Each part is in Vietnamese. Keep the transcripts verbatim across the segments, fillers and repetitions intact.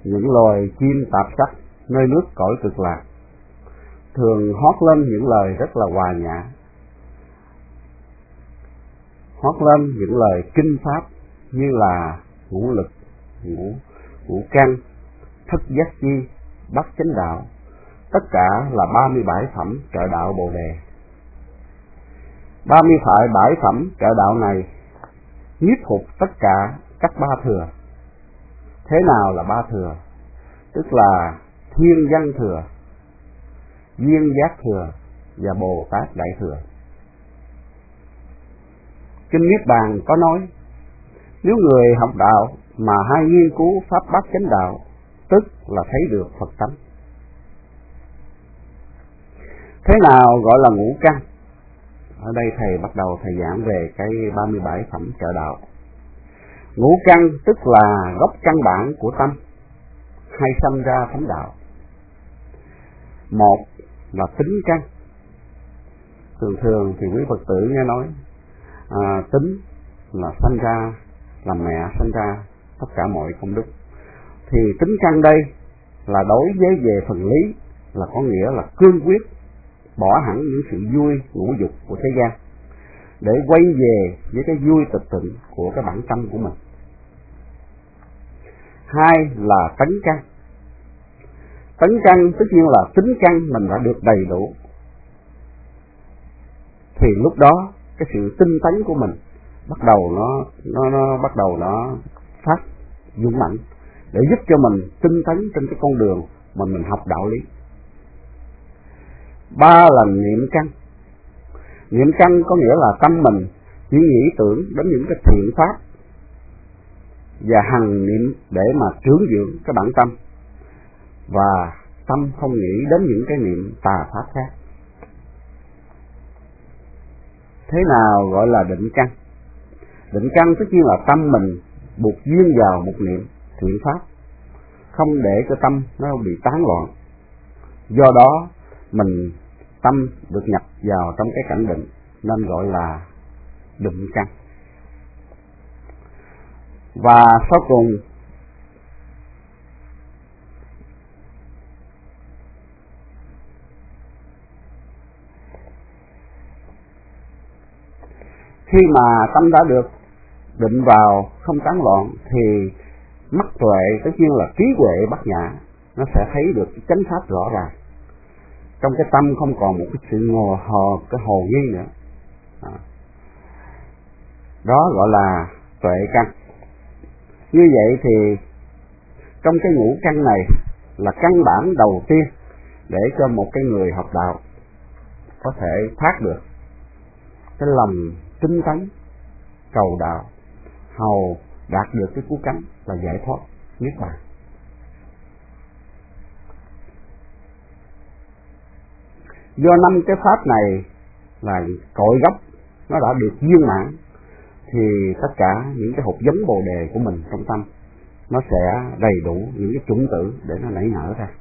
những loài chim tạp sắc nơi nước cõi cực lạc, thường hót lên những lời rất là hòa nhã, hót lên những lời kinh pháp như là ngũ lực, ngũ, ngũ căn, thất giác chi, bát chánh đạo, tất cả là ba mươi bảy phẩm trợ đạo Bồ Đề. ba mươi bảy phẩm trợ đạo này nhiếp phục tất cả các ba thừa. Thế nào là ba thừa? Tức là thiên văn thừa, duyên giác thừa và Bồ Tát Đại thừa. Kinh Niết Bàn có nói, nếu người học đạo mà hay nghiên cứu pháp bát chánh đạo, tức là thấy được Phật tánh. Thế nào gọi là ngũ căn? Ở đây thầy bắt đầu thầy giảng về cái ba mươi bảy phẩm trợ đạo. Ngũ căn tức là gốc căn bản của tâm hay sanh ra thánh đạo. Một là tính căn. Thường thường thì quý Phật tử nghe nói à, tính là sanh ra, làm mẹ sanh ra tất cả mọi công đức. Thì tính căn đây là đối với về phần lý, là có nghĩa là cương quyết bỏ hẳn những sự vui ngũ dục của thế gian để quay về với cái vui tịch tịnh của cái bản tâm của mình. Hai là tấn căn. Tấn căn tất nhiên là tính căn mình đã được đầy đủ, thì lúc đó cái sự tinh tấn của mình bắt đầu nó nó nó bắt đầu nó phát dũng mạnh để giúp cho mình tinh tấn trên cái con đường mà mình học đạo lý. Ba là niệm căn. Niệm căn có nghĩa là tâm mình chỉ nghĩ tưởng đến những cái thiện pháp và hằng niệm để mà trưởng dưỡng cái bản tâm, và tâm không nghĩ đến những cái niệm tà pháp khác. Thế nào gọi là định căn? Định căn tất nhiên là tâm mình buộc duyên vào một niệm thiện pháp, không để cho tâm nó bị tán loạn. Do đó mình tâm được nhập vào trong cái cảnh định nên gọi là định căn. Và sau cùng khi mà tâm đã được định vào không tán loạn thì mắt tuệ, tất nhiên là trí huệ bát nhã, nó sẽ thấy được cái chánh pháp rõ ràng. Trong cái tâm không còn một cái sự ngờ hờ, cái hồ nghi nữa. À. Đó gọi là tuệ căn. Như vậy thì trong cái ngũ căn này là căn bản đầu tiên để cho một cái người học đạo có thể thoát được cái lòng tinh tấn cầu đạo, hầu đạt được cái cứu cánh là giải thoát niết bàn. Do năm cái pháp này là cội gốc nó đã được viên mãn, thì tất cả những cái hột giống bồ đề của mình trong tâm nó sẽ đầy đủ những cái chủng tử để nó nảy nở ra.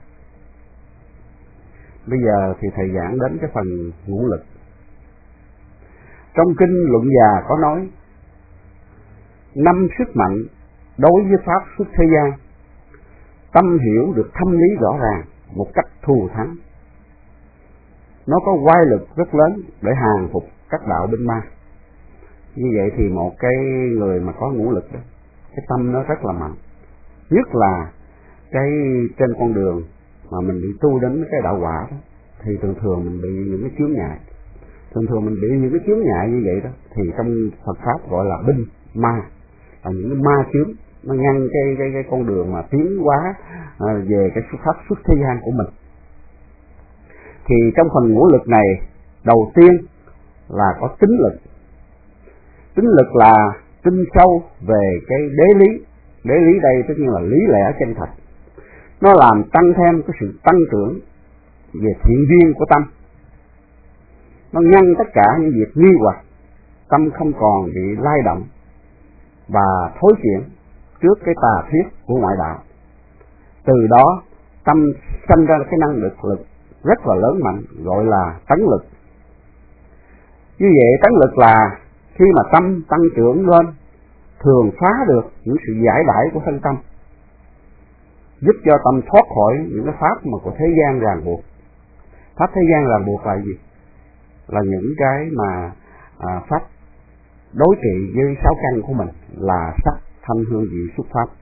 Bây giờ thì thầy giảng đến cái phần ngũ lực. Trong kinh Luận Già có nói năm sức mạnh đối với pháp xuất thế gian, tâm hiểu được thâm lý rõ ràng một cách thù thắng, nó có oai lực rất lớn để hàng phục các đạo binh ma. Như vậy thì một cái người mà có ngũ lực đó, cái tâm nó rất là mạnh, nhất là cái trên con đường mà mình bị tu đến cái đạo quả đó, thì thường thường mình bị những cái chướng ngại. Thường thường mình bị những cái chướng ngại như vậy đó, thì trong Phật pháp gọi là binh ma, là những cái ma chướng nó ngăn cái cái cái con đường mà tiến hóa à, về cái pháp xuất thế gian của mình. Thì trong phần ngũ lực này, đầu tiên là có tính lực. Tính lực là tinh sâu về cái đế lý. Đế lý đây tất nhiên là lý lẽ chân thật. Nó làm tăng thêm cái sự tăng trưởng về thiện duyên của tâm. Nó ngăn tất cả những việc nghi hoặc, tâm không còn bị lay động và thối chuyển trước cái tà thuyết của ngoại đạo. Từ đó tâm sinh ra cái năng lực lực rất là lớn mạnh, gọi là tấn lực. Như vậy tấn lực là khi mà tâm tăng trưởng lên, thường phá được những sự giải đãi của thân tâm. giúp cho tâm thoát khỏi những cái pháp mà của thế gian ràng buộc. Pháp thế gian ràng buộc là gì? Là những cái mà à, pháp đối trị với sáu căn của mình là sắc, thanh, hương, vị, xúc, pháp.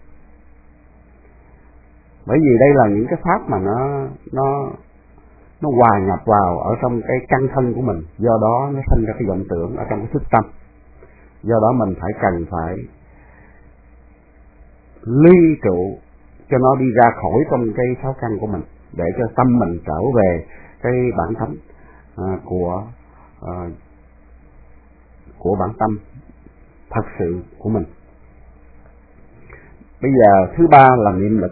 Bởi vì đây là những cái pháp mà nó nó nó hòa nhập vào ở trong cái căn thân của mình, do đó nó sinh ra cái vọng tưởng ở trong cái thức tâm. Do đó mình phải cần phải ly trụ cho nó đi ra khỏi trong cái sáu căn của mình, để cho tâm mình trở về cái bản tánh à, của à, của bản tâm thật sự của mình. Bây giờ thứ ba là niệm lực.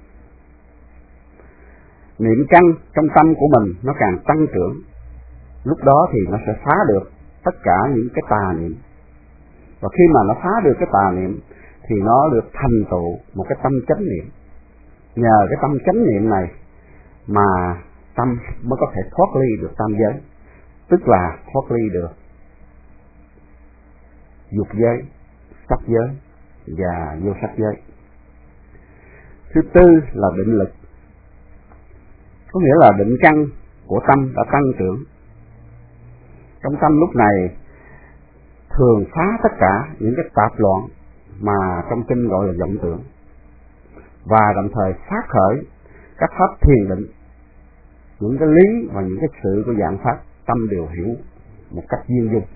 Niệm căn trong tâm của mình nó càng tăng trưởng, lúc đó thì nó sẽ phá được tất cả những cái tà niệm. Và khi mà nó phá được cái tà niệm thì nó được thành tựu một cái tâm chánh niệm. Nhờ cái tâm chánh niệm này mà tâm mới có thể thoát ly được tam giới, tức là thoát ly được dục giới, sắc giới và vô sắc giới. Thứ tư là định lực. Có nghĩa là định căn của tâm đã tăng trưởng. Trong tâm lúc này thường phá tất cả những cái tạp loạn mà trong kinh gọi là vọng tưởng, và đồng thời phát khởi các pháp thiền định, những cái lý và những cái sự của dạng pháp, tâm đều hiểu một cách viên dung.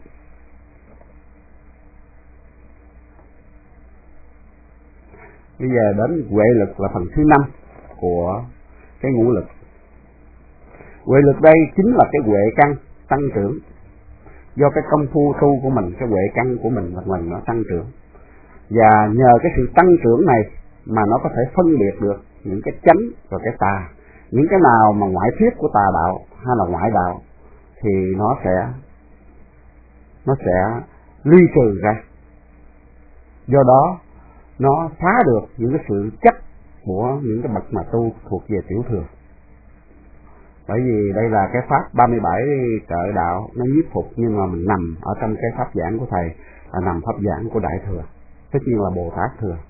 Bây giờ đến huệ lực là phần thứ năm của cái ngũ lực. Huệ lực đây chính là cái huệ căn tăng trưởng. Do cái công phu tu của mình, cái huệ căn của mình là mình nó tăng trưởng. Và nhờ cái sự tăng trưởng này mà nó có thể phân biệt được những cái chánh và cái tà. Những cái nào mà ngoại thuyết của tà đạo hay là ngoại đạo thì nó sẽ nó sẽ ly trừ ra. Do đó nó phá được những cái sự chấp của những cái bậc mà tu thuộc về tiểu thừa. Bởi vì đây là cái pháp ba mươi bảy trợ đạo nó nhiếp phục, nhưng mà mình nằm ở trong cái pháp giảng của thầy là nằm pháp giảng của đại thừa, tất nhiên là Bồ Tát thừa.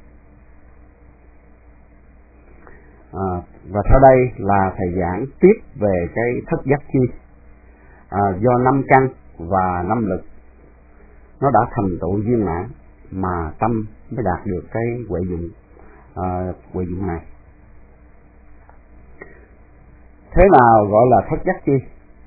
À, và sau đây là thầy giảng tiếp về cái thất giác chi. À, do năm căn và năm lực nó đã thành tựu viên mãn mà tâm mới đạt được cái huệ dụng à, huệ dụng này. Thế nào gọi là thất giác chi?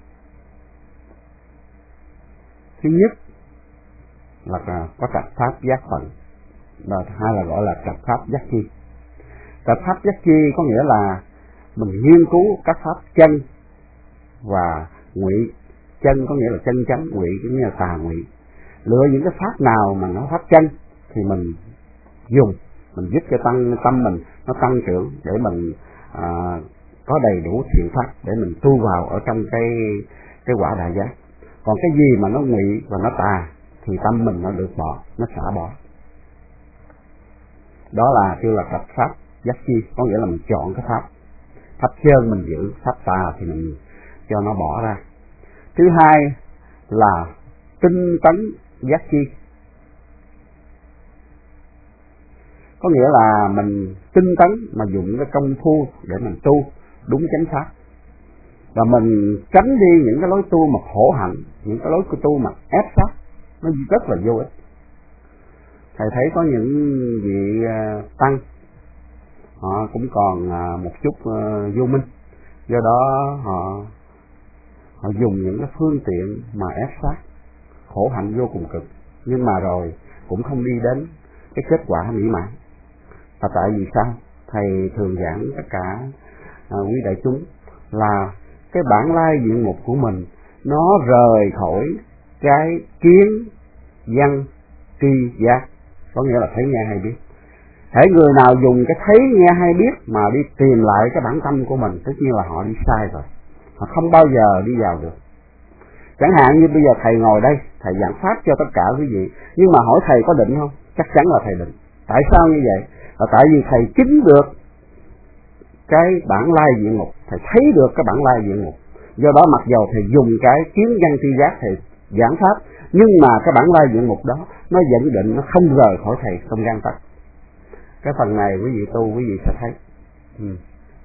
Thứ nhất là có trạch pháp giác phận, và thứ hai là gọi là trạch pháp giác chi. Trạch pháp giác chi có nghĩa là mình nghiên cứu các pháp chân và ngụy. Chân có nghĩa là chân chánh, ngụy có nghĩa là tà ngụy. Lựa những cái pháp nào mà nó pháp chân thì mình dùng, mình giúp cho tăng tâm mình nó tăng trưởng để mình à, có đầy đủ thiện pháp để mình tu vào ở trong cái cái quả đại giác. Còn cái gì mà nó ngụy và nó tà thì tâm mình nó được bỏ, nó xả bỏ. Đó là kêu là trạch pháp giác chi, có nghĩa là mình chọn cái pháp pháp chân mình giữ, pháp tà thì mình cho nó bỏ ra. Thứ hai là tinh tấn giác chi, có nghĩa là mình tinh tấn mà dùng cái công phu để mình tu đúng chánh pháp, và mình tránh đi những cái lối tu mà khổ hạnh, những cái lối tu mà ép sát, nó rất là vô ích. Thầy thấy có những vị tăng họ cũng còn một chút vô minh, do đó họ họ dùng những cái phương tiện mà ép sát, khổ hạnh vô cùng cực, nhưng mà rồi cũng không đi đến cái kết quả mỹ mãn. Và tại vì sao? Thầy thường giảng tất cả à, quý đại chúng là cái bản lai diện mục của mình nó rời khỏi cái kiến văn tri giác, có nghĩa là thấy nghe hay biết. Hễ người nào dùng cái thấy nghe hay biết mà đi tìm lại cái bản tâm của mình, tất nhiên là họ đi sai rồi, họ không bao giờ đi vào được. Chẳng hạn như bây giờ thầy ngồi đây, thầy giảng pháp cho tất cả quý vị, nhưng mà hỏi thầy có định không? Chắc chắn là thầy định. Tại sao như vậy? Là tại vì thầy chứng được cái bản lai diện mục, thầy thấy được cái bản lai diện mục. Do đó mặc dầu thầy dùng cái kiến văn tri giác thầy giảng pháp, nhưng mà cái bản lai diện mục đó nó dẫn định, nó không rời khỏi thầy, không gian tắc. Cái phần này quý vị tu quý vị sẽ thấy. Ừ.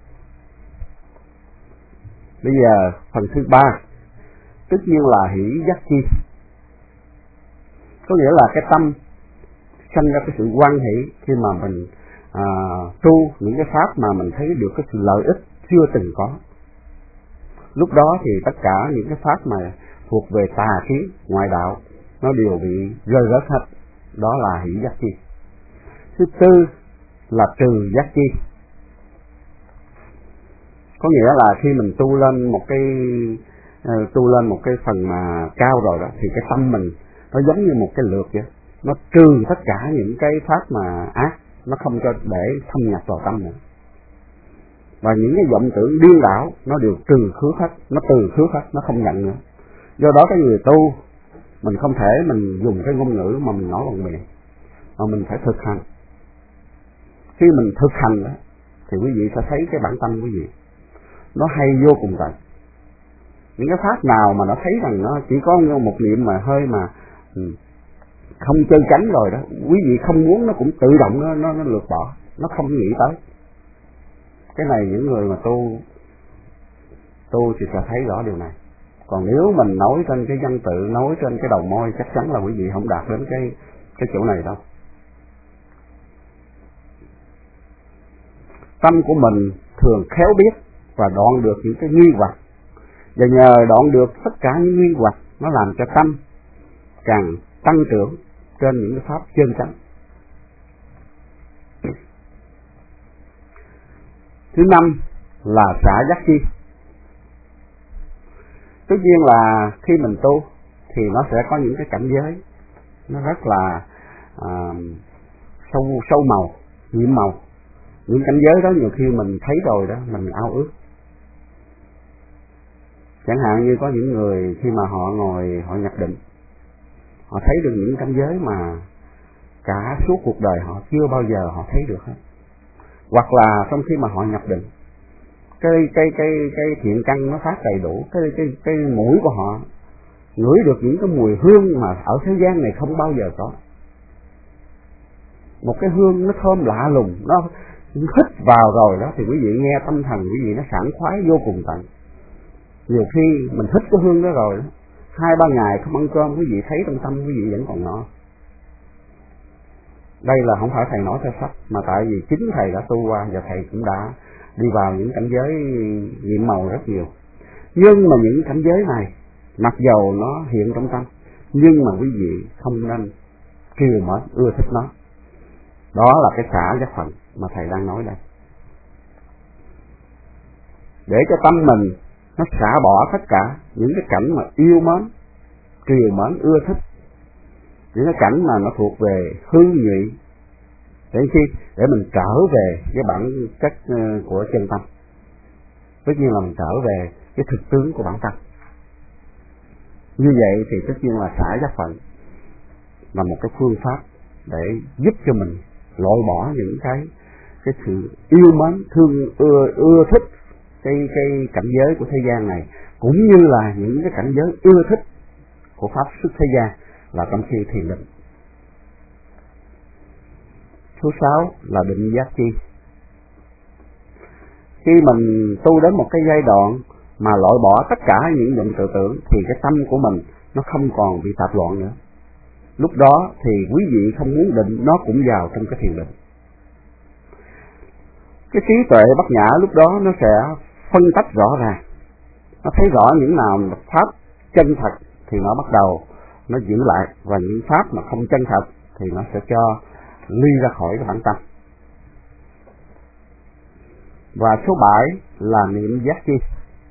Bây giờ phần thứ ba, tất nhiên là hỷ giác chi, có nghĩa là cái tâm sanh ra cái sự hoan hỷ khi mà mình à, tu những cái pháp mà mình thấy được cái sự lợi ích chưa từng có. Lúc đó thì tất cả những cái pháp mà thuộc về tà kiến ngoại đạo nó đều bị rơi rớt hết, đó là hỷ giác chi. Thứ tư là trừ giác chi, có nghĩa là khi mình tu lên một cái uh, tu lên một cái phần mà cao rồi đó thì cái tâm mình nó giống như một cái lược vậy, nó trừ tất cả những cái pháp mà ác, nó không cho để thâm nhập vào tâm nữa, và những cái vọng tưởng điên đảo nó đều trừ khước hết, nó từ khước hết, nó không nhận nữa. Do đó cái người tu mình không thể mình dùng cái ngôn ngữ mà mình nói bằng miệng, mà mình phải thực hành. Khi mình thực hành đó thì quý vị sẽ thấy cái bản tâm quý vị nó hay vô cùng tận. Những cái pháp nào mà nó thấy rằng nó chỉ có một niệm mà hơi mà không chơi tránh rồi đó, quý vị không muốn nó cũng tự động nó nó, nó lược bỏ, nó không nghĩ tới. Cái này những người mà tu tu thì sẽ thấy rõ điều này. Còn nếu mình nói trên cái văn tự, nói trên cái đầu môi, chắc chắn là quý vị không đạt đến cái cái chỗ này đâu. Tâm của mình thường khéo biết và đoạn được những cái nghi hoặc, và nhờ đoạn được tất cả những nghi hoặc nó làm cho tâm càng tăng trưởng trên những cái pháp chân chánh. Thứ năm là xả giác chi. Tất nhiên là khi mình tu thì nó sẽ có những cái cảnh giới nó rất là à, sâu sâu màu, nhiệm màu. Những cảnh giới đó nhiều khi mình thấy rồi đó, mình ao ước. Chẳng hạn như có những người khi mà họ ngồi họ nhập định, họ thấy được những cảnh giới mà cả suốt cuộc đời họ chưa bao giờ họ thấy được hết. Hoặc là trong khi mà họ nhập định, cái cái cái cái thiện căn nó phát đầy đủ, cái cái cái mũi của họ ngửi được những cái mùi hương mà ở thế gian này không bao giờ có. Một cái hương nó thơm lạ lùng, nó hít vào rồi đó thì quý vị nghe tâm thần quý vị nó sảng khoái vô cùng tận. Nhiều khi mình hít cái hương đó rồi đó, hai ba ngày không ăn cơm quý vị thấy trong tâm quý vị vẫn còn no. Đây là không phải thầy nói theo sách, mà tại vì chính thầy đã tu qua và thầy cũng đã đi vào những cảnh giới nhiệm màu rất nhiều. Nhưng mà những cảnh giới này mặc dầu nó hiện trong tâm, nhưng mà quý vị không nên kiều mến ưa thích nó. Đó là cái xả giác phận mà thầy đang nói đây. Để cho tâm mình nó xả bỏ tất cả những cái cảnh mà yêu mến, kiều mến, ưa thích, những cái cảnh mà nó thuộc về hư nhụy, để khi để mình trở về cái bản chất của chân tâm. Tất nhiên là mình trở về cái thực tướng của bản tâm. Như vậy thì tất nhiên là xả giác phận là một cái phương pháp để giúp cho mình loại bỏ những cái cái sự yêu mến, thương ưa ưa thích cái cái cảnh giới của thế gian này, cũng như là những cái cảnh giới ưa thích của pháp xuất thế gian là trong khi thiền định. Thứ sáu là định giác chi. Khi mình tu đến một cái giai đoạn mà loại bỏ tất cả những vọng tự tưởng thì cái tâm của mình nó không còn bị tạp loạn nữa. Lúc đó thì quý vị không muốn định, nó cũng vào trong cái thiền định. Cái trí tuệ bát nhã lúc đó nó sẽ phân tách rõ ràng, nó thấy rõ những nào pháp chân thật thì nó bắt đầu nó giữ lại, và những pháp mà không chân thật thì nó sẽ cho ly ra khỏi cái bản tâm. Và số bảy là niệm giác chi.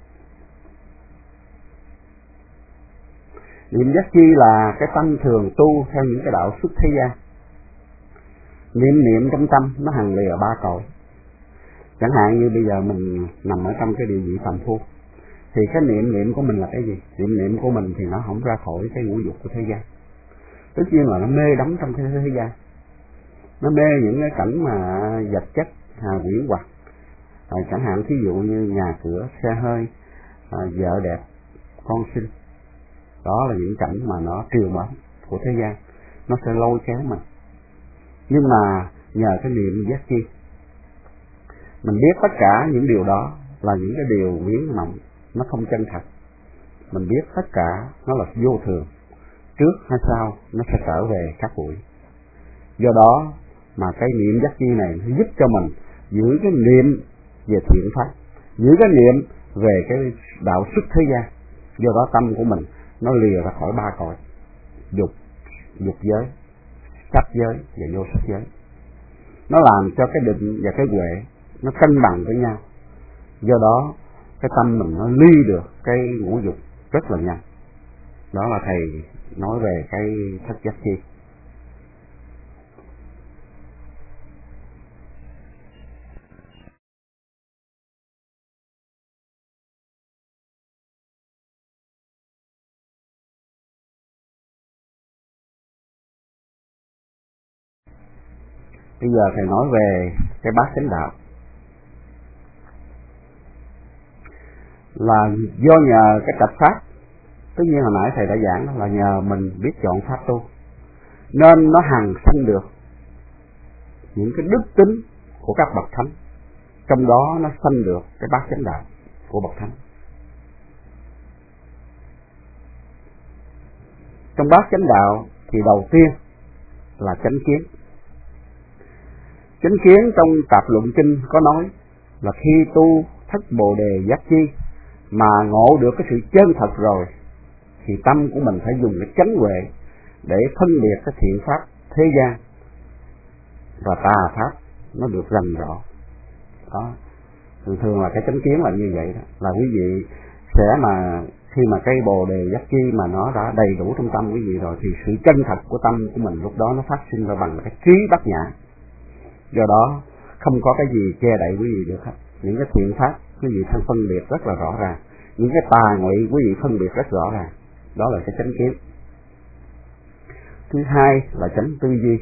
Niệm giác chi là cái tâm thường tu theo những cái đạo xuất thế gian. Niệm niệm trong tâm nó hằng lìa ba cõi. Chẳng hạn như bây giờ mình nằm ở trong cái địa vị phàm phu, thì cái niệm niệm của mình là cái gì? Niệm niệm của mình thì nó không ra khỏi cái ngũ dục của thế gian. Tất nhiên là nó mê đắm trong thế, thế gian. Nó mê những cái cảnh mà vật chất, à, quyển hoặc. À, chẳng hạn thí dụ như nhà cửa, xe hơi, à, vợ đẹp, con sinh. Đó là những cảnh mà nó triều mến của thế gian. Nó sẽ lôi kéo mình. Nhưng mà nhờ cái niệm giác chi Mình biết tất cả những điều đó là những cái điều viễn vọng, nó không chân thật. Mình biết tất cả nó là vô thường, trước hay sau nó sẽ trở về các bụi. Do đó mà cái niệm giác chi này nó giúp cho mình giữ cái niệm về thiện pháp, giữ cái niệm về cái đạo xuất thế gian. Do đó tâm của mình nó lìa ra khỏi ba cõi, dục, dục giới, sắc giới và vô sắc giới. Nó làm cho cái định và cái huệ nó cân bằng với nhau. Do đó cái tâm mình nó ly được cái ngũ dục rất là nhanh. Đó là thầy nói về cái thất giác chi. Bây giờ thầy nói về cái bát chánh đạo. Là do nhờ cái trạch pháp, tất nhiên hồi nãy thầy đã giảng là nhờ mình biết chọn pháp tu, nên nó hằng sanh được những cái đức tính của các bậc thánh. Trong đó nó sanh được cái bát chánh đạo của bậc thánh. Trong bát chánh đạo thì đầu tiên là chánh kiến. Chánh kiến trong Tạp Luận Kinh có nói là khi tu thất bồ đề giác chi mà ngộ được cái sự chân thật rồi thì tâm của mình phải dùng cái chánh huệ để phân biệt cái thiện pháp thế gian và tà pháp nó được rành rõ. Đó, thường thường là cái chánh kiến là như vậy đó, là quý vị sẽ mà khi mà cây bồ đề giác chi mà nó đã đầy đủ trong tâm quý vị rồi thì sự chân thật của tâm của mình lúc đó nó phát sinh ra bằng cái trí bát nhã. Do đó không có cái gì che đậy quý vị được hết. Những cái thiện pháp quý vị thân phân biệt rất là rõ ràng, những cái tà ngụy quý vị phân biệt rất rõ ràng. Đó là cái chánh kiến. Thứ hai là chánh tư duy,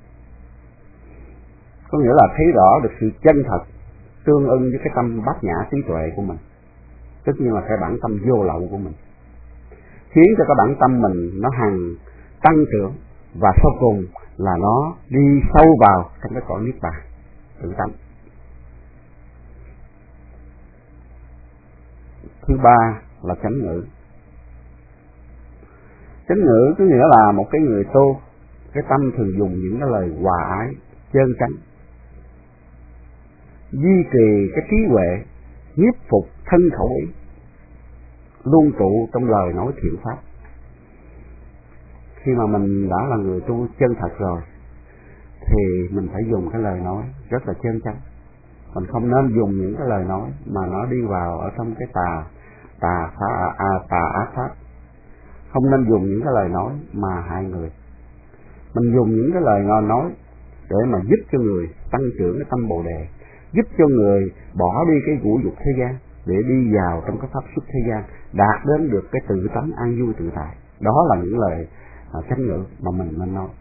có nghĩa là thấy rõ được sự chân thật tương ưng với cái tâm bát nhã trí tuệ của mình, tất nhiên là cái bản tâm vô lậu của mình, khiến cho cái bản tâm mình nó hằng tăng trưởng và sau cùng là nó đi sâu vào trong cái cõi niết bàn tự tâm. Thứ ba là chánh ngữ. Chánh ngữ có nghĩa là một cái người tu, cái tâm thường dùng những cái lời hòa ái, chân chánh, duy trì cái trí huệ, nhiếp phục thân khẩu ý, luôn trụ trong lời nói thiện pháp. Khi mà mình đã là người tu chân thật rồi thì mình phải dùng cái lời nói rất là chân chánh. Mình không nên dùng những cái lời nói mà nó đi vào ở trong cái tà tà phá à, tà ác pháp. Không nên dùng những cái lời nói mà hại người. Mình dùng những cái lời ngon nói để mà giúp cho người tăng trưởng cái tâm bồ đề, giúp cho người bỏ đi cái ngũ dục thế gian để đi vào trong cái pháp xuất thế gian, đạt đến được cái tự tánh an vui tự tại. Đó là những lời à, chánh ngữ mà mình nên nói.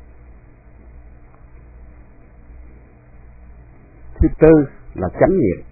Thứ tư là chánh nghiệp.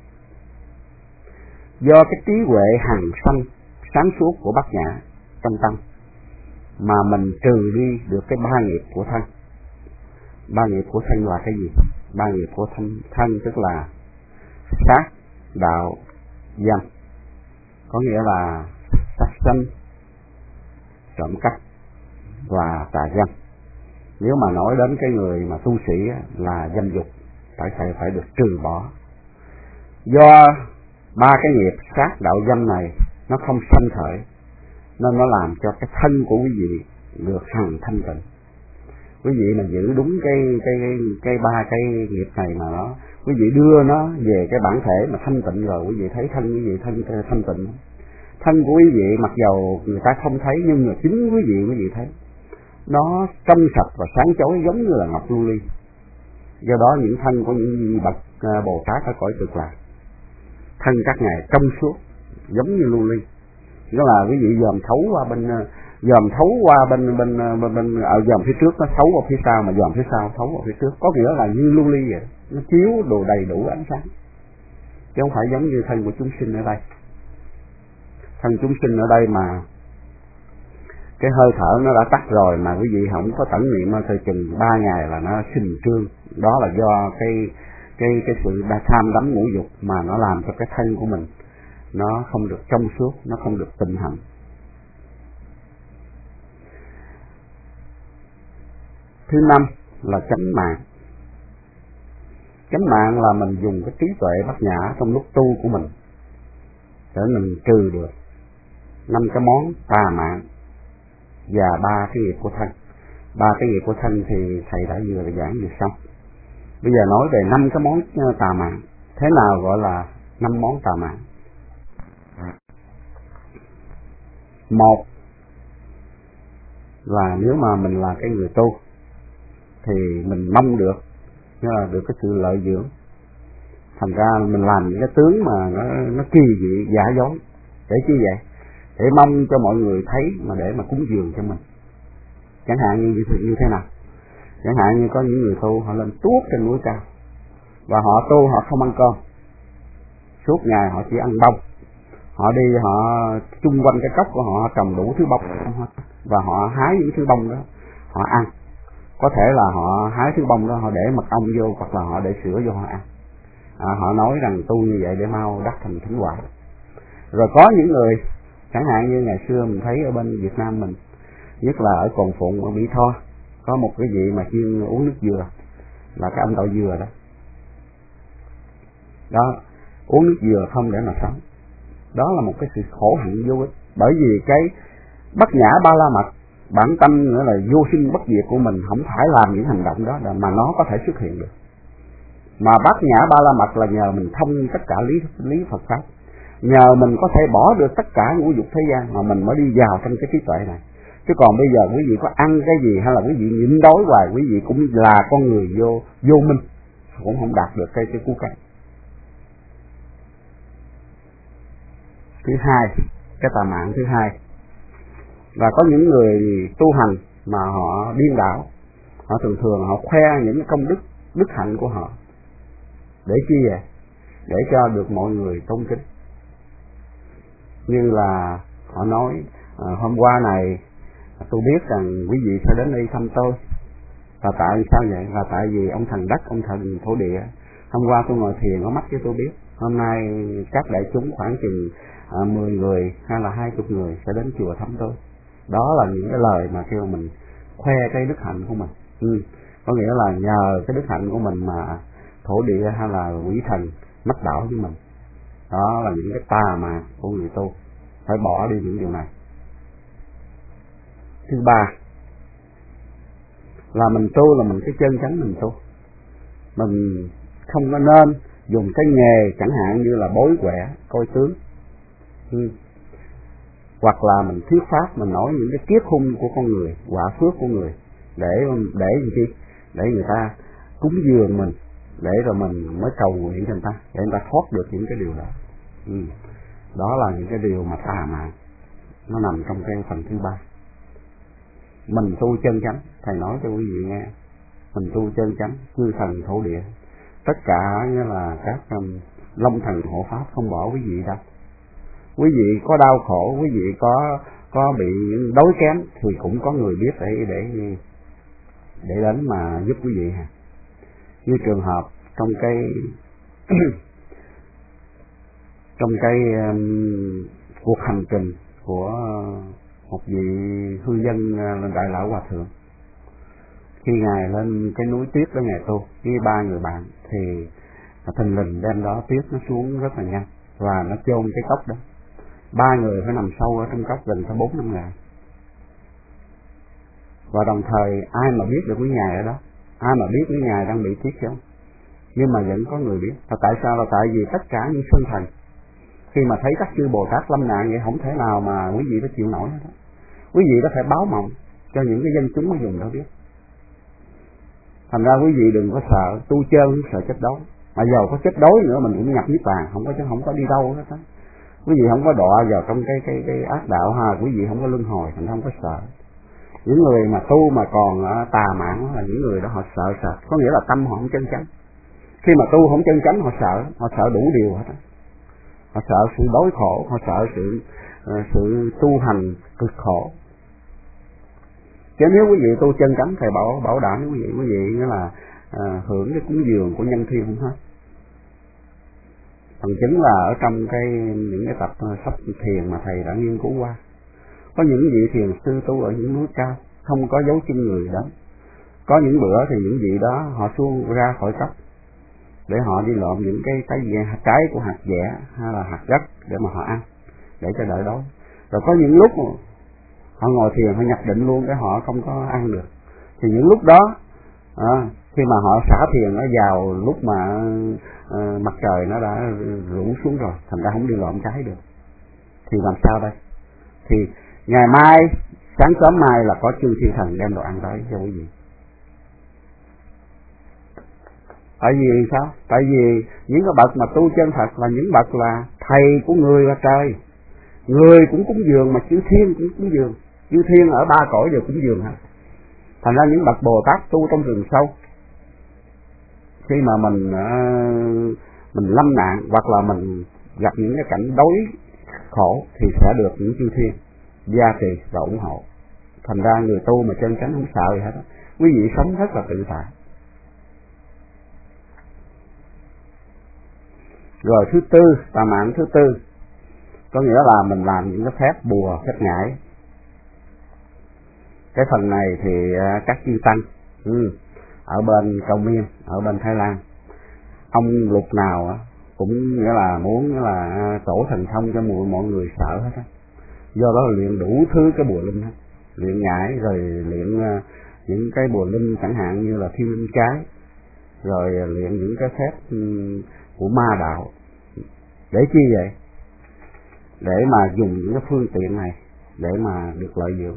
Do cái trí huệ hằng sanh sáng suốt của bát nhã trong tâm mà mình trừ đi được cái ba nghiệp của thân. Ba nghiệp của thân là cái gì? Ba nghiệp của thân, thân tức là sát, đạo, dâm. Có nghĩa là sát sanh, trộm cắp và tà dâm. Nếu mà nói đến cái người mà tu sĩ là dâm dục, phải phải phải được trừ bỏ. Do ba cái nghiệp sát, đạo, dâm này nó không sanh khởi nên nó làm cho cái thân của quý vị được hằng thanh tịnh. Quý vị mà giữ đúng cái cái cái, cái ba cái nghiệp này mà nó quý vị đưa nó về cái bản thể mà thanh tịnh rồi, quý vị thấy thân quý vị thân thanh tịnh. Thân của quý vị mặc dầu người ta không thấy nhưng mà chính quý vị quý vị thấy nó trong sạch và sáng chói giống như là ngọc lưu ly. Do đó những thân của những bậc Bồ Tát ở cõi Cực Lạc, thân các ngài trong suốt giống như lưu ly. Đó là quý vị dòm thấu qua bên dòm thấu qua bên bên bên, bên ở dòm phía trước nó thấu vào phía sau, mà dòm phía sau thấu vào phía trước, có nghĩa là như lưu ly vậy, nó chiếu đồ đầy đủ ánh sáng, chứ không phải giống như thân của chúng sinh ở đây. Thân chúng sinh ở đây mà cái hơi thở nó đã tắt rồi mà quý vị không có tẩn niệm thời chừng ba ngày là nó sinh trương. Đó là do cái cái cái sự đa tham đắm ngũ dục mà nó làm cho cái thân của mình nó không được trong suốt, nó không được tịnh hạnh. Thứ năm là chánh mạng. Chánh mạng là mình dùng cái trí tuệ bát nhã trong lúc tu của mình để mình trừ được năm cái món tà mạng và ba cái nghiệp của thân. Ba cái nghiệp của thân thì thầy đã vừa giảng vừa xong. Bây giờ nói về năm cái món tà mạng. Thế nào gọi là năm món tà mạng? Một là nếu mà mình là cái người tu thì mình mong được là được cái sự lợi dưỡng, thành ra mình làm những cái tướng mà nó nó kỳ dị giả dối. Để chi vậy? Để mong cho mọi người thấy mà để mà cúng dường cho mình. Chẳng hạn như như thế nào? Chẳng hạn như có những người tu họ lên tuốt trên núi cao và họ tu họ không ăn cơm, suốt ngày họ chỉ ăn bông. Họ đi họ chung quanh cái cốc của họ trồng đủ thứ bông và họ hái những thứ bông đó họ ăn. Có thể là họ hái thứ bông đó họ để mật ong vô hoặc là họ để sữa vô họ ăn. À, họ nói rằng tu như vậy để mau đắc thành thánh quả. Rồi có những người chẳng hạn như ngày xưa mình thấy ở bên Việt Nam mình, nhất là ở Cồn Phụng, ở Mỹ Tho, có một cái vị mà chuyên uống nước dừa, là cái ông Đạo Dừa đó. Đó, uống nước dừa không để mà sống. Đó là một cái sự khổ hạnh vô ích. Bởi vì cái bát nhã ba la mật, bản tâm nữa là vô sinh bất diệt của mình không phải làm những hành động đó mà nó có thể xuất hiện được. Mà bát nhã ba la mật là nhờ mình thông tất cả lý lý Phật pháp, nhờ mình có thể bỏ được tất cả ngũ dục thế gian mà mình mới đi vào trong cái trí tuệ này. Chứ còn bây giờ quý vị có ăn cái gì hay là quý vị nhịn đói hoài, quý vị cũng là con người vô vô minh, cũng không đạt được cái cái cú cảnh. Thứ hai, cái tà mạng thứ hai là có những người tu hành mà họ điên đảo, họ thường thường họ khoe những cái công đức đức hạnh của họ. Để chi vậy? Để cho được mọi người tôn kính. Như là họ nói à, hôm qua này tôi biết rằng quý vị sẽ đến đây thăm tôi. Là tại sao vậy? Là tại vì ông thần đất, ông thần thổ địa. Hôm qua tôi ngồi thiền có mắt cho tôi biết. Hôm nay các đại chúng khoảng chừng à, mười người hay là hai mươi người sẽ đến chùa thăm tôi. Đó là những cái lời mà kêu mình khoe cái đức hạnh của mình. Ừ. Có nghĩa là nhờ cái đức hạnh của mình mà thổ địa hay là quỷ thần mách bảo với mình. Đó là những cái tà mà của người tu. Phải bỏ đi những điều này. Thứ ba là mình tu là mình cái chân chánh mình tu. Mình không có nên dùng cái nghề chẳng hạn như là bói quẻ, coi tướng. Ừ. Hoặc là mình thuyết pháp, mình nói những cái kiết hung của con người, quả phước của người, để để làm chi? Để người ta cúng dường mình, để rồi mình mới cầu nguyện cho người ta, để người ta thoát được những cái điều đó. Ừ. Đó là những cái điều mà tà mạng, nó nằm trong cái phần thứ ba. Mình tu chân chánh, thầy nói cho quý vị nghe, mình tu chân chánh, chư thần thổ địa, tất cả như là các um, long thần hộ pháp không bỏ quý vị đâu. Quý vị có đau khổ, quý vị có có bị đói kém thì cũng có người biết để để để đến mà giúp quý vị ha. Như trường hợp trong cái trong cái um, cuộc hành trình của một vị hư dân Đại Lão Hòa Thượng, khi ngài lên cái núi tuyết đó ngài tu với ba người bạn thì thình lình đêm đó tuyết nó xuống rất là nhanh và nó chôn cái cốc đó. Ba người phải nằm sâu ở trong cốc gần tới bốn năm ngày. Và đồng thời ai mà biết được quý ngài ở đó, ai mà biết quý ngài đang bị tuyết không? Nhưng mà vẫn có người biết. Và tại sao? Là tại vì tất cả những sơn thần khi mà thấy các chư Bồ Tát lâm nạn vậy không thể nào mà quý vị có chịu nổi hết đó. Quý vị có thể báo mộng cho những cái dân chúng ở vùng đó biết. Thành ra quý vị đừng có sợ, tu chơi không sợ chết đói. Mà dầu có chết đói nữa mình cũng nhập niết bàn, không có chứ không có đi đâu hết á. Quý vị không có đọa vào trong cái cái cái ác đạo ha, quý vị không có luân hồi, thành ra không có sợ. Những người mà tu mà còn tà mạng là những người đó họ sợ sợ, có nghĩa là tâm họ không chân chánh. Khi mà tu không chân chánh họ sợ, họ sợ đủ điều hết á. Họ sợ sự đói khổ, họ sợ sự uh, sự tu hành cực khổ. Chứ nếu quý vị tu chân chánh thầy bảo bảo đảm với quý vị, quý vị nghĩa là à, hưởng cái cúng dường của nhân thiên không hết. Phần chứng là ở trong cái những cái tập sách thiền mà thầy đã nghiên cứu qua, có những vị thiền sư tu ở những núi cao không có dấu chân người đến. Có những bữa thì những vị đó họ xuống ra khỏi cốc để họ đi lượm những cái cái hạt trái của hạt dẻ hay là hạt đất để mà họ ăn, để cho đỡ đói. Rồi có những lúc họ ngồi thiền, họ nhập định luôn để họ không có ăn được. Thì những lúc đó à, khi mà họ xả thiền nó vào lúc mà à, mặt trời nó đã rủ xuống rồi, thành ra không đi lượm trái được. Thì làm sao đây? Thì ngày mai sáng sớm mai là có chư thiên thần đem đồ ăn tới cho quý vị. Tại vì sao? Tại vì những cái bậc mà tu chân thật là những bậc là thầy của người và trời. Người cũng cúng dường mà chư thiên cũng cúng dường. Chư thiên ở ba cõi đều cúng dường hết. Thành ra những bậc Bồ Tát tu trong rừng sâu, khi mà mình mình lâm nạn hoặc là mình gặp những cái cảnh đói khổ thì sẽ được những chư thiên gia trì và ủng hộ. Thành ra người tu mà chân chánh không sợ gì hết. Quý vị sống rất là tự tại. Rồi thứ tư, tà mạng thứ tư, có nghĩa là mình làm những cái phép bùa, phép ngải. Cái phần này thì các chư tăng ừ, ở bên Cao Miên, ở bên Thái Lan, ông lục nào cũng nghĩa là muốn nghĩa là tổ thần thông cho mọi mọi người sợ hết á. Do đó là luyện đủ thứ cái bùa linh hết, luyện ngải rồi luyện những cái bùa linh chẳng hạn như là thiên linh trái, rồi luyện những cái phép của ma đạo. Để chi vậy? Để mà dùng những cái phương tiện này để mà được lợi dưỡng.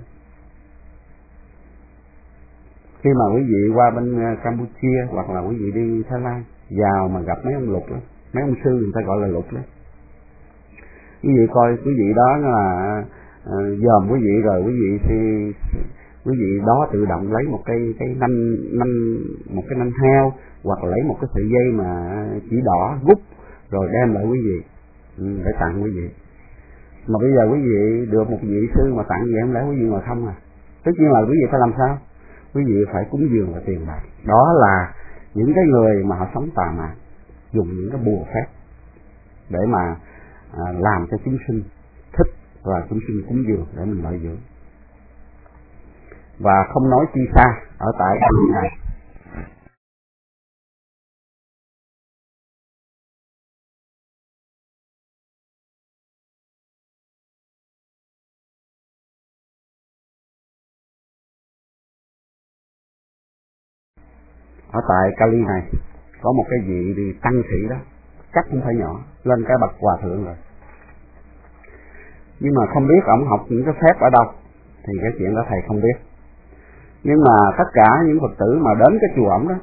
Khi mà quý vị qua bên Campuchia hoặc là quý vị đi Thái Lan vào mà gặp mấy ông lục đó, mấy ông sư người ta gọi là lục đó, quý vị coi quý vị đó là uh, dòm quý vị rồi quý vị thì quý vị đó tự động lấy một cái cái nanh nanh một cái nanh heo hoặc là lấy một cái sợi dây mà chỉ đỏ gút rồi đem lại quý vị ừ, để tặng quý vị. Mà bây giờ quý vị được một vị sư mà tặng vậy không lẽ quý vị ngồi không à? Tất nhiên là quý vị phải làm sao? Quý vị phải cúng dường và tiền bạc. Đó là những cái người mà họ sống tà mạng dùng những cái bùa phép để mà à, làm cho chúng sinh thích và chúng sinh cúng dường để mình lợi dưỡng. Và không nói chi xa, ở tại cái này ở tại Cali này có một cái vị thì tăng sĩ đó, chắc không phải nhỏ, lên cái bậc hòa thượng rồi. Nhưng mà không biết ổng học những cái phép ở đâu thì cái chuyện đó thầy không biết. Nhưng mà tất cả những Phật tử mà đến cái chùa ổng đó,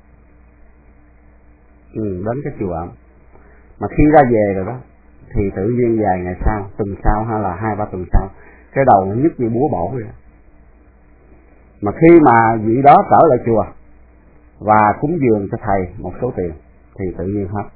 ừ, đến cái chùa ổng mà khi ra về rồi đó thì tự nhiên vài ngày sau, tuần sau hay là hai ba tuần sau, cái đầu nó nhức như búa bổ vậy. Mà khi mà vị đó trở lại chùa và cúng dường cho thầy một số tiền thì tự nhiên hết.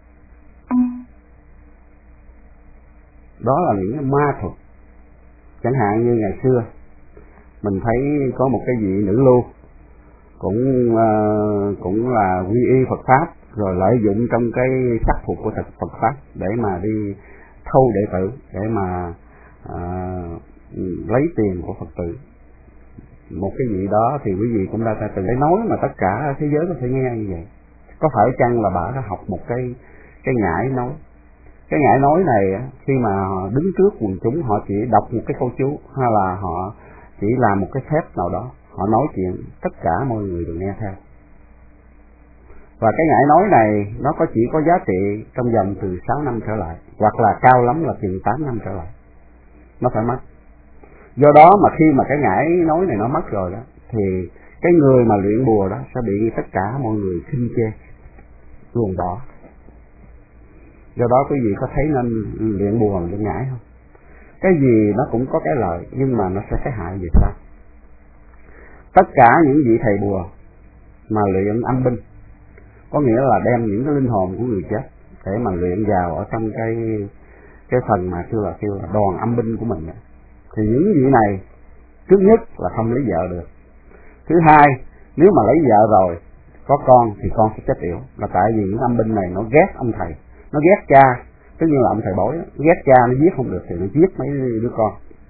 Đó là những cái ma thuật. Chẳng hạn như ngày xưa mình thấy có một cái vị nữ lưu cũng uh, cũng là quy y Phật pháp, rồi lợi dụng trong cái sắc phục của Phật pháp để mà đi thâu đệ tử, để mà uh, lấy tiền của Phật tử. Một cái vị đó thì quý vị cũng đã ta từng thấy nói mà tất cả thế giới có thể nghe như vậy. Có phải chăng là bà đã học một cái cái ngải nói? Cái ngải nói này khi mà họ đứng trước quần chúng, họ chỉ đọc một cái câu chú hay là họ chỉ làm một cái phép nào đó, họ nói chuyện tất cả mọi người đều nghe theo. Và cái ngải nói này nó có chỉ có giá trị trong vòng từ sáu năm trở lại, hoặc là cao lắm là từ tám năm trở lại, nó phải mất. Do đó mà khi mà cái ngải nói này nó mất rồi đó thì cái người mà luyện bùa đó sẽ bị tất cả mọi người khinh chê, ruồng bỏ. Do đó quý vị có thấy nên luyện bùa luyện ngải không? Cái gì nó cũng có cái lợi nhưng mà nó sẽ cái hại gì sao? Tất cả những vị thầy bùa mà luyện âm binh, có nghĩa là đem những cái linh hồn của người chết để mà luyện vào ở trong cái cái phần mà kêu là kêu là đoàn âm binh của mình, thì những vị này thứ nhất là không lấy vợ được. Thứ hai, nếu mà lấy vợ rồi có con thì con sẽ chết yểu, là tại vì những âm binh này nó ghét ông thầy, nó ghét cha, tất nhiên là ông thầy bói, ghét cha nó giết không được thì nó giết mấy đứa con.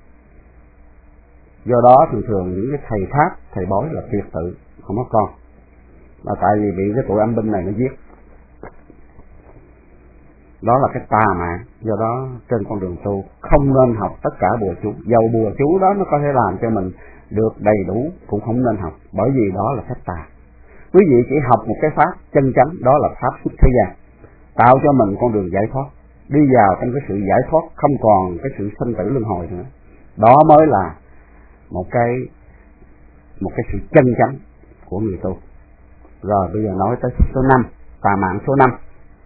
Do đó thường thường những cái thầy pháp, thầy bói là tuyệt tự, không có con, là tại vì bị cái tụi âm binh này nó giết. Đó là cái tà mạng. Do đó trên con đường tu không nên học tất cả bùa chú, dầu bùa chú đó nó có thể làm cho mình được đầy đủ cũng không nên học, bởi vì đó là phép tà. Quý vị chỉ học một cái pháp chân chánh, đó là pháp xuất thế gian, tạo cho mình con đường giải thoát, đi vào trong cái sự giải thoát, không còn cái sự sinh tử luân hồi nữa. Đó mới là một cái một cái sự chân chánh của người tu. Rồi bây giờ nói tới số năm, tà mạng số năm.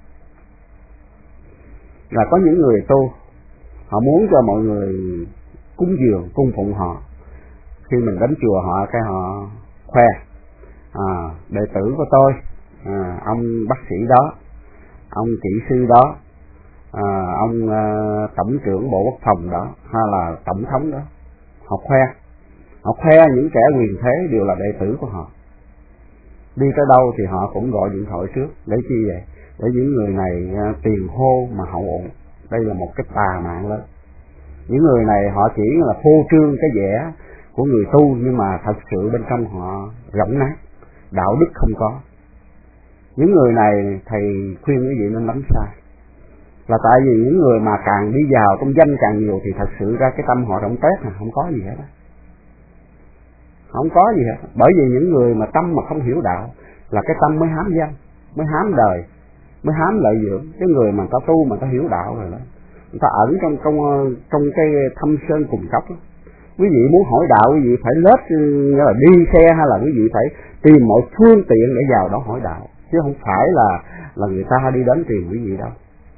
Là có những người tu, họ muốn cho mọi người cúng dường, cung phụng họ. Khi mình đến chùa họ, cái họ khoe, à, đệ tử của tôi, à, ông bác sĩ đó, ông kỹ sư đó, à, ông à, tổng trưởng bộ quốc phòng đó, hay là tổng thống đó. Họ khoe, họ khoe những kẻ quyền thế đều là đệ tử của họ. Đi tới đâu thì họ cũng gọi điện thoại trước. Để chi vậy? Để những người này tiền hô mà hậu ổn. Đây là một cái tà mạng lớn. Những người này họ chỉ là phô trương cái vẻ của người tu, nhưng mà thật sự bên trong họ rỗng nát, đạo đức không có. Những người này thầy khuyên quý vị nên đánh sai. Là tại vì những người mà càng đi vào trong danh càng nhiều thì thật sự ra cái tâm họ rỗng tét là không có gì hết. Không có gì hết. Bởi vì những người mà tâm mà không hiểu đạo là cái tâm mới hám danh, mới hám đời, mới hám lợi dưỡng. Cái người mà ta tu mà ta hiểu đạo rồi đó, người ta ẩn trong trong trong cái thâm sơn cùng cốc đó. Quý vị muốn hỏi đạo, quý vị phải lết, nghĩa là đi xe, hay là quý vị phải tìm mọi phương tiện để vào đó hỏi đạo, chứ không phải là là người ta đi đến tìm quý vị đâu.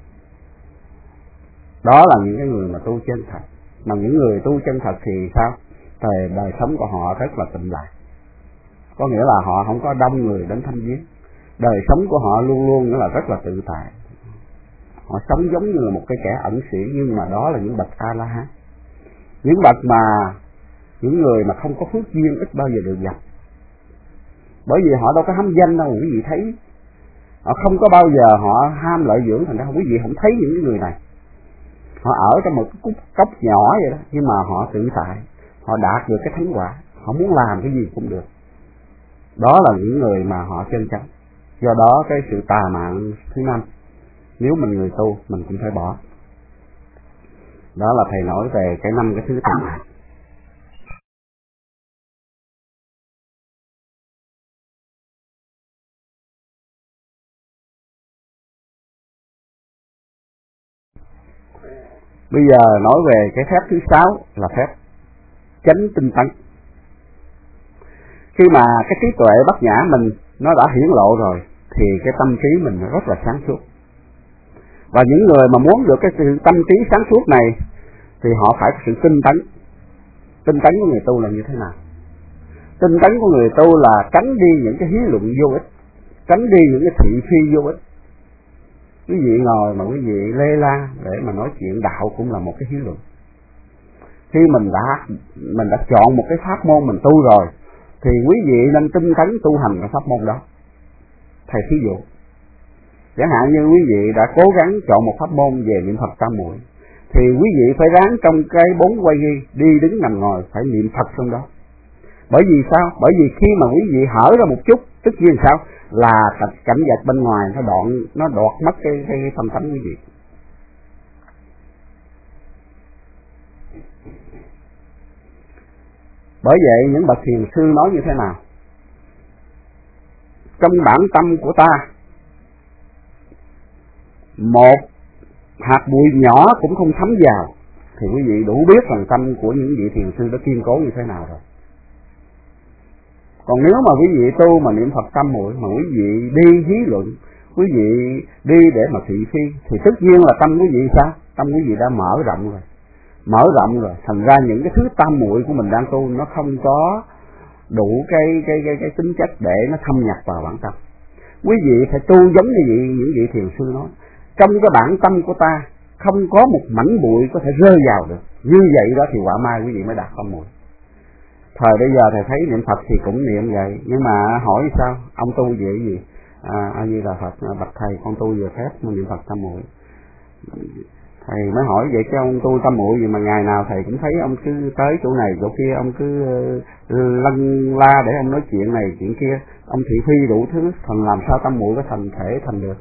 Đó là những cái người mà tu chân thật. Mà những người tu chân thật thì sao? Thì đời sống của họ rất là tịnh lạc, có nghĩa là họ không có đông người đến thăm viếng. Đời sống của họ luôn luôn nghĩa là rất là tự tại. Họ sống giống như là một cái kẻ ẩn sĩ, nhưng mà đó là những bậc A La Hán. Những bậc mà những người mà không có phước duyên ít bao giờ được gặp. Bởi vì họ đâu có hám danh đâu quý vị thấy. Họ không có bao giờ họ ham lợi dưỡng, thành ra quý vị không thấy những người này. Họ ở trong một cái cúc cốc nhỏ vậy đó, nhưng mà họ tự tại, họ đạt được cái thánh quả, họ muốn làm cái gì cũng được. Đó là những người mà họ chân chánh. Do đó cái sự tà mạng thứ năm, nếu mình người tu mình cũng phải bỏ. Đó là thầy nói về cái năm cái thứ tà mạng. Bây giờ nói về cái phép thứ sáu là phép chánh tinh tấn. Khi mà cái trí tuệ bát nhã mình nó đã hiển lộ rồi thì cái tâm trí mình rất là sáng suốt. Và những người mà muốn được cái sự tâm trí sáng suốt này thì họ phải có sự tinh tấn. Tinh tấn của người tu là như thế nào? Tinh tấn của người tu là tránh đi những cái hí luận vô ích, tránh đi những cái thị phi vô ích. Quý vị ngồi mà quý vị lê la để mà nói chuyện đạo cũng là một cái hí luận. Khi mình đã mình đã chọn một cái pháp môn mình tu rồi thì quý vị nên tinh tấn tu hành cái pháp môn đó. Thầy thí dụ, chẳng hạn như quý vị đã cố gắng chọn một pháp môn về niệm Phật tam muội, thì quý vị phải ráng trong cái bốn quay ghi, đi đứng nằm ngồi phải niệm Phật trong đó. Bởi vì sao? Bởi vì khi mà quý vị hở ra một chút, tất nhiên sao? Là cảnh vật bên ngoài nó đoạn, nó đoạt mất cái, cái tâm tánh quý vị. Bởi vậy những bậc thiền sư nói như thế nào? Trong bản tâm của ta, một hạt bụi nhỏ cũng không thấm vào, thì quý vị đủ biết rằng tâm của những vị thiền sư đã kiên cố như thế nào rồi. Còn nếu mà quý vị tu mà niệm Phật tam muội, mà quý vị đi hí luận, quý vị đi để mà thị phi, thì tất nhiên là tâm quý vị sao? Tâm quý vị đã mở rộng rồi, mở rộng rồi, thành ra những cái thứ tam muội của mình đang tu nó không có đủ cái cái cái cái tính chất để nó thâm nhập vào bản tâm. Quý vị phải tu giống như vậy, những vị thiền sư nói, trong cái bản tâm của ta không có một mảnh bụi có thể rơi vào được. Như vậy đó thì quả mai quý vị mới đạt tam muội. Thời bây giờ thầy thấy niệm Phật thì cũng niệm vậy, nhưng mà hỏi sao ông tu về cái gì? À, A Di Đà Phật, bạch thầy con tu về phép niệm Phật tam muội. Thầy mới hỏi vậy cái ông tu tam muội gì mà ngày nào thầy cũng thấy ông cứ tới chỗ này chỗ kia, ông cứ uh, lân la để ông nói chuyện này chuyện kia, ông thị phi đủ thứ, thần làm sao tam muội có thành thể thành được?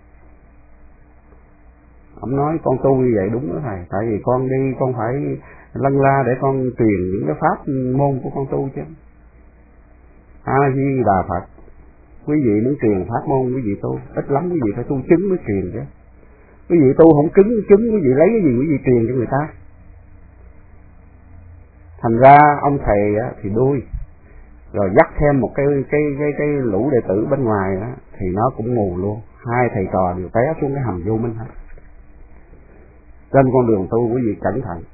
Ông nói con tu như vậy đúng đó thầy, tại vì con đi con phải lân la để con truyền những cái pháp môn của con tu chứ. A Di Đà Phật, quý vị muốn truyền pháp môn quý vị tu, ít lắm quý vị phải tu chứng mới truyền chứ. Quý vị tu không cứng chứng quý vị lấy cái gì quý vị truyền cho người ta. Thành ra ông thầy á, thì đuôi, rồi dắt thêm một cái cái cái cái lũ đệ tử bên ngoài á, thì nó cũng mù luôn. Hai thầy trò đều té xuống cái hầm vô minh hết. Trên con đường tu quý vị cẩn thận.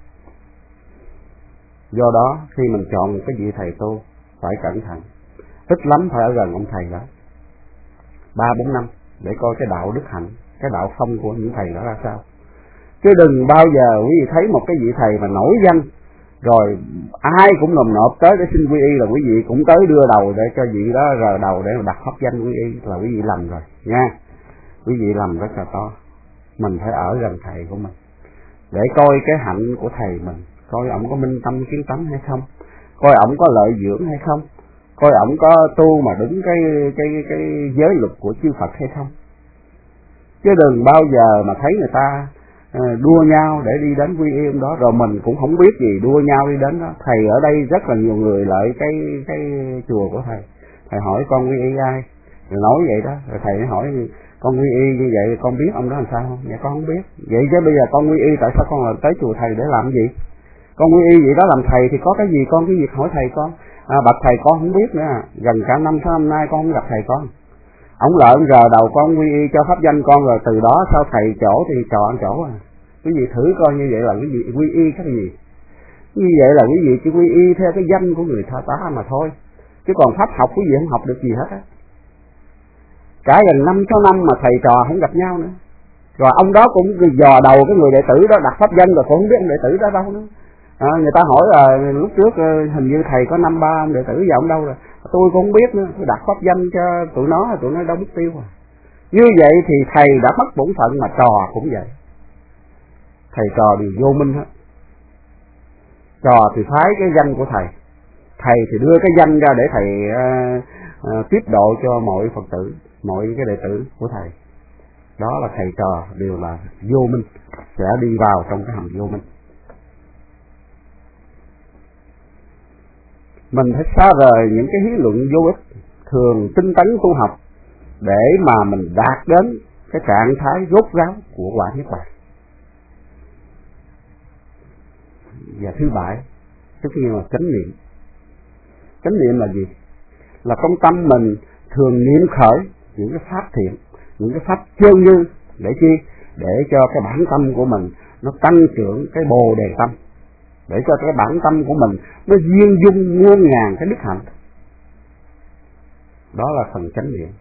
Do đó khi mình chọn một cái vị thầy tu phải cẩn thận, ít lắm phải ở gần ông thầy đó ba bốn năm để coi cái đạo đức hạnh, cái đạo phong của những thầy đó ra sao. Chứ đừng bao giờ quý vị thấy một cái vị thầy mà nổi danh rồi ai cũng nồm nộp tới để xin quy y là quý vị cũng tới đưa đầu để cho vị đó rờ đầu để mà đặt pháp danh quy y là quý vị lầm rồi nha. Quý vị lầm rất là to. Mình phải ở gần thầy của mình để coi cái hạnh của thầy mình, coi ổng có minh tâm kiến tánh hay không, coi ổng có lợi dưỡng hay không, coi ổng có tu mà đúng cái cái cái giới luật của chư Phật hay không. Chứ đừng bao giờ mà thấy người ta đua nhau để đi đến quy y ông đó, rồi mình cũng không biết gì đua nhau đi đến đó. Thầy ở đây rất là nhiều người lợi cái cái chùa của thầy. Thầy hỏi con quy y ai, rồi nói vậy đó, rồi thầy hỏi con quy y như vậy con biết ông đó làm sao không? Dạ con không biết. Vậy chứ bây giờ con quy y tại sao con là tới chùa thầy để làm gì? Con quy y vậy đó làm thầy thì có cái gì con cái việc hỏi thầy con. À, bạch thầy con không biết nữa, gần cả năm sáu năm nay con không gặp thầy con. Ông lợn rờ đầu con quy y cho pháp danh con, rồi từ đó sao thầy chỗ thì trò ăn chỗ à. Quý vị thử coi như vậy là quý vị quy y cái gì? Như vậy là quý vị chỉ quy y theo cái danh của người ta ta mà thôi. Chứ còn pháp học quý vị không học được gì hết á. Cả gần năm sáu năm mà thầy trò không gặp nhau nữa. Rồi ông đó cũng dò đầu cái người đệ tử đó đặt pháp danh rồi cũng không biết ông đệ tử đó đâu nữa. À, người ta hỏi là lúc trước hình như thầy có năm ba ông đệ tử, giờ ông đâu rồi? Tôi cũng không biết nữa, tôi đặt pháp danh cho tụi nó, tụi nó đâu mất tiêu à. Như vậy thì thầy đã mất bổn phận, mà trò cũng vậy. Thầy trò đều vô minh hết. Trò thì phái cái danh của thầy, thầy thì đưa cái danh ra để thầy uh, uh, tiếp độ cho mọi Phật tử, mọi cái đệ tử của thầy. Đó là thầy trò đều là vô minh, sẽ đi vào trong cái hầm vô minh. Mình phải xa rời những cái lý luận vô ích, thường tinh tấn tu học để mà mình đạt đến cái trạng thái rốt ráo của quả niết bàn. Và thứ bảy, tất nhiên là chánh niệm. Chánh niệm là gì? Là trong tâm mình thường niệm khởi những cái pháp thiện, những cái pháp chân như, để chi? Để cho cái bản tâm của mình nó tăng trưởng cái bồ đề tâm, để cho cái bản tâm của mình nó duyên dung muôn ngàn cái đức hạnh. Đó là phần chánh niệm.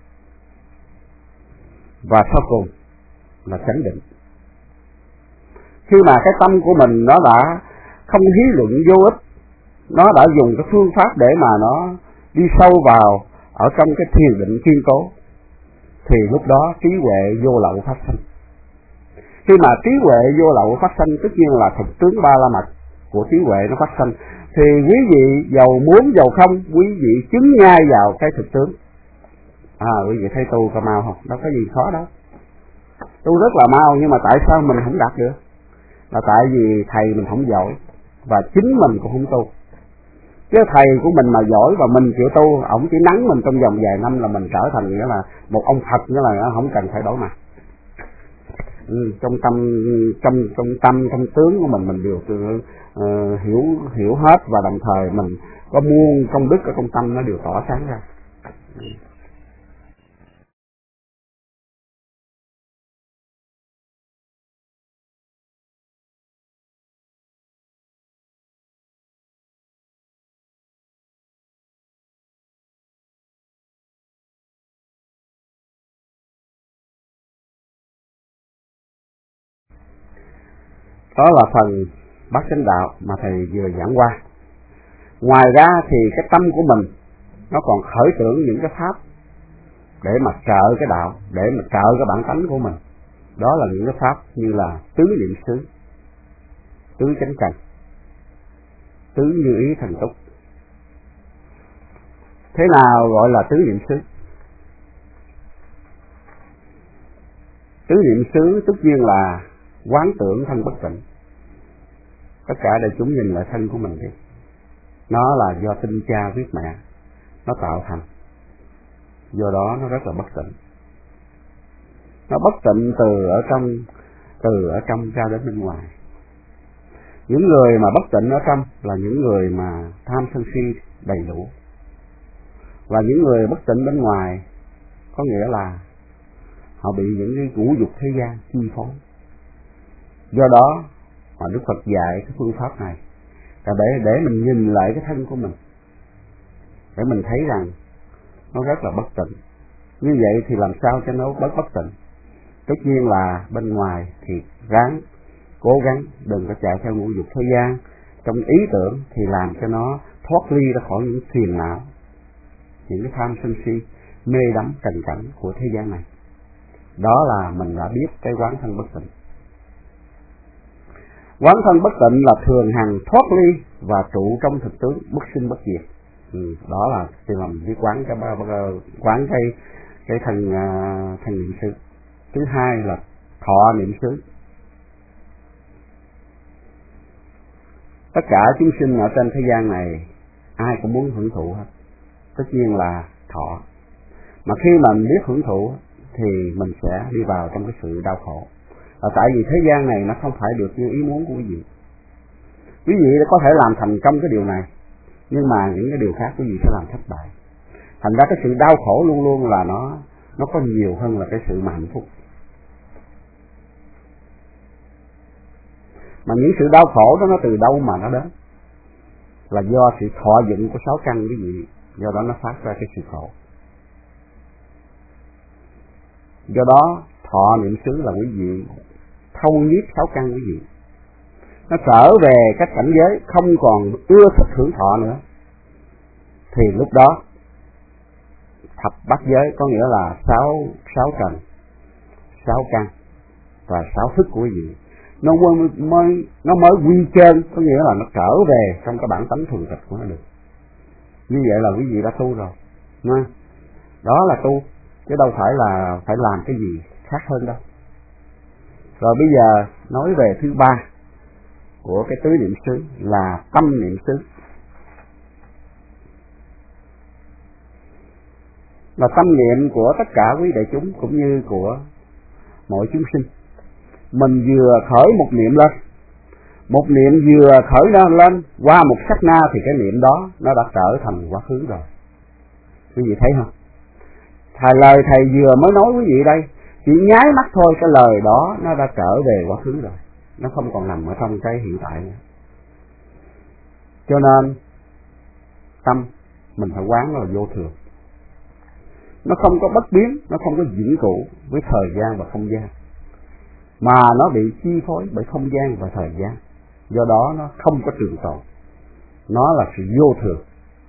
Và sau cùng là chánh định. Khi mà cái tâm của mình nó đã không hí luận vô ích, nó đã dùng cái phương pháp để mà nó đi sâu vào ở trong cái thiền định kiên cố, thì lúc đó trí huệ vô lậu phát sinh. Khi mà trí huệ vô lậu phát sinh, tất nhiên là thực tướng ba la mật của trí huệ nó phát sinh, thì quý vị giàu muốn giàu không, quý vị chứng ngay vào cái thực tướng. À, quý vị thấy tu có mau không? Đâu có gì khó đâu. Tu rất là mau, nhưng mà tại sao mình không đạt được? Là tại vì thầy mình không giỏi, và chính mình cũng không tu. Chứ thầy của mình mà giỏi và mình chịu tu, ổng chỉ nắng mình trong vòng vài năm là mình trở thành nghĩa là một ông Phật, nghĩa là không cần phải đổi mặt. Ừ, trong tâm trong trong tâm trong tướng của mình mình đều uh, hiểu hiểu hết, và đồng thời mình có muôn công đức ở trong tâm nó đều tỏ sáng ra. Ừ. Đó là phần bát chánh đạo mà thầy vừa giảng qua. Ngoài ra thì cái tâm của mình nó còn khởi tưởng những cái pháp để mà trợ cái đạo, để mà trợ cái bản tánh của mình. Đó là những cái pháp như là tứ niệm xứ, tứ chánh cần, tứ như ý thần túc. Thế nào gọi là tứ niệm xứ? Tứ niệm xứ tất nhiên là quán tưởng thân bất tịnh. Tất cả đại chúng nhìn lại thân của mình đi, nó là do tinh cha huyết mẹ nó tạo thành, do đó nó rất là bất tịnh. Nó bất tịnh từ ở trong từ ở trong ra đến bên ngoài. Những người mà bất tịnh ở trong là những người mà tham sân si đầy đủ, và những người bất tịnh bên ngoài có nghĩa là họ bị những cái ngũ dục thế gian chi phối. Do đó mà Đức Phật dạy cái phương pháp này là để để mình nhìn lại cái thân của mình, để mình thấy rằng nó rất là bất tịnh. Như vậy thì làm sao cho nó bất bất tịnh? Tất nhiên là bên ngoài thì ráng cố gắng đừng có chạy theo ngũ dục thế gian, trong ý tưởng thì làm cho nó thoát ly ra khỏi những phiền não, những cái tham sân si mê đắm trần cảnh của thế gian này. Đó là mình đã biết cái quán thân bất tịnh. Quán thân bất tịnh là thường hằng thoát ly và trụ trong thực tướng bất sinh bất diệt. Ừ, đó là thì làm cái quán cái quán cái cái thân thân niệm xứ. Thứ hai là thọ niệm xứ. Tất cả chúng sinh ở trên thế gian này ai cũng muốn hưởng thụ hết, tất nhiên là thọ. Mà khi mà mình biết hưởng thụ thì mình sẽ đi vào trong cái sự đau khổ. Là tại vì thế gian này nó không phải được như ý muốn của quý vị. Quý vị có thể làm thành công cái điều này, nhưng mà những cái điều khác quý vị sẽ làm thất bại. Thành ra cái sự đau khổ luôn luôn là nó nó có nhiều hơn là cái sự mà hạnh phúc. Mà những sự đau khổ đó nó từ đâu mà nó đến? Là do sự thọ dụng của sáu căn quý vị, do đó nó phát ra cái sự khổ. Do đó thọ niệm xứ là quý vị thâu nhiếp sáu căn quý vị, nó trở về các cảnh giới không còn ưa thích hưởng thọ nữa, thì lúc đó thập bát giới có nghĩa là sáu sáu trần, sáu căn và sáu thức của quý vị nó mới nó mới quy chân, có nghĩa là nó trở về trong cái bản tánh thường trực của nó được. Như vậy là quý vị đã tu rồi, nha. Đó là tu, chứ đâu phải là phải làm cái gì khác hơn đâu. Rồi bây giờ nói về thứ ba của cái tứ niệm xứ là tâm niệm xứ. Là tâm niệm của tất cả quý đại chúng cũng như của mọi chúng sinh. Mình vừa khởi một niệm lên, một niệm vừa khởi ra lên, qua một sát na thì cái niệm đó nó đã trở thành quá khứ rồi. Quý vị thấy không? Thầy lời thầy vừa mới nói quý vị đây, chỉ nháy mắt thôi cái lời đó nó đã trở về quá khứ rồi, nó không còn nằm ở trong cái hiện tại nữa. Cho nên tâm mình phải quán nó là vô thường, nó không có bất biến, nó không có vĩnh cửu với thời gian và không gian, mà nó bị chi phối bởi không gian và thời gian. Do đó nó không có trường tồn, nó là sự vô thường.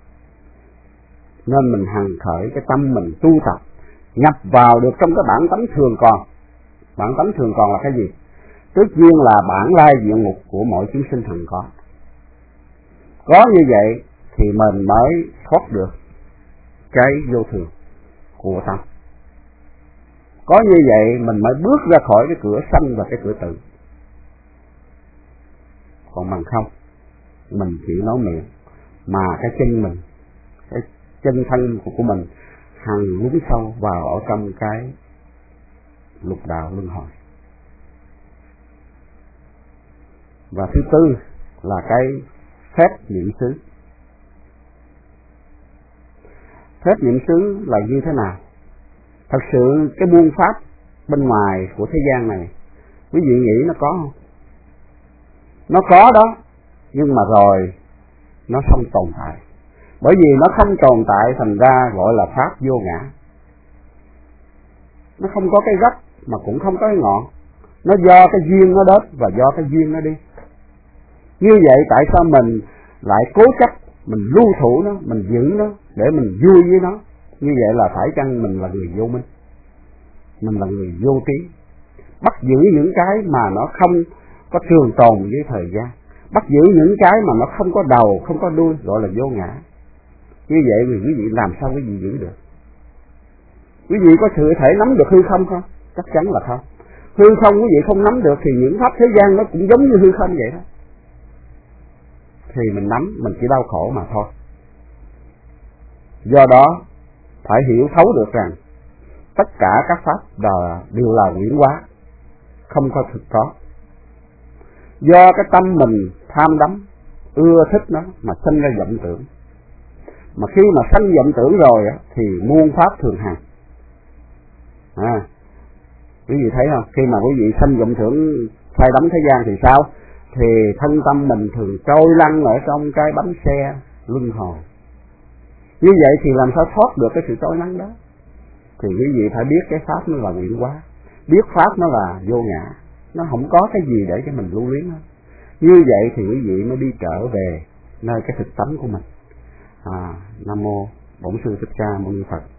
Nên mình hằng khởi cái tâm mình tu tập, nhập vào được trong cái bản tánh thường còn. Bản tánh thường còn là cái gì? Tất nhiên là bản lai diện mục của mỗi chúng sinh hằng có. Có như vậy thì mình mới thoát được cái vô thường của tâm. Có như vậy mình mới bước ra khỏi cái cửa sanh và cái cửa tử. Còn bằng không, mình chỉ nói miệng mà cái chân mình, cái chân thân của mình hằng lún sâu vào ở trong cái lục đạo luân hồi. Và thứ tư là cái phép niệm xứ. Phép niệm xứ là như thế nào? Thật sự cái muôn pháp bên ngoài của thế gian này, quý vị nghĩ nó có không? Nó có đó, nhưng mà rồi nó không tồn tại. Bởi vì nó không tồn tại thành ra gọi là pháp vô ngã. Nó không có cái gốc mà cũng không có cái ngọn. Nó do cái duyên nó đến và do cái duyên nó đi. Như vậy tại sao mình lại cố chấp mình lưu thủ nó, mình giữ nó để mình vui với nó. Như vậy là phải chăng mình là người vô minh, mình là người vô trí, bắt giữ những cái mà nó không có trường tồn với thời gian, bắt giữ những cái mà nó không có đầu, không có đuôi, gọi là vô ngã. Như vậy thì quý vị làm sao quý vị giữ được? Quý vị có sự thể nắm được hư không không? Chắc chắn là không. Hư không quý vị không nắm được thì những pháp thế gian nó cũng giống như hư không vậy đó. Thì mình nắm, mình chỉ đau khổ mà thôi. Do đó phải hiểu thấu được rằng tất cả các pháp đều là huyễn hóa, không có thực có. Do cái tâm mình tham đắm, ưa thích nó mà sinh ra vọng tưởng. Mà khi mà sanh vọng tưởng rồi á, thì muôn pháp thường hằng. À, quý vị thấy không? Khi mà quý vị sanh vọng tưởng say đắm thế gian thì sao? Thì thân tâm mình thường trôi lăn ở trong cái bánh xe luân hồi. Như vậy thì làm sao thoát được cái sự trôi lăn đó? Thì quý vị phải biết cái pháp nó là huyễn hóa, biết pháp nó là vô ngã, nó không có cái gì để cho mình lưu luyến hết. Như vậy thì quý vị mới đi trở về nơi cái thực tánh của mình. À, Nam mô Bổn Sư Thích Ca Mâu Ni Phật.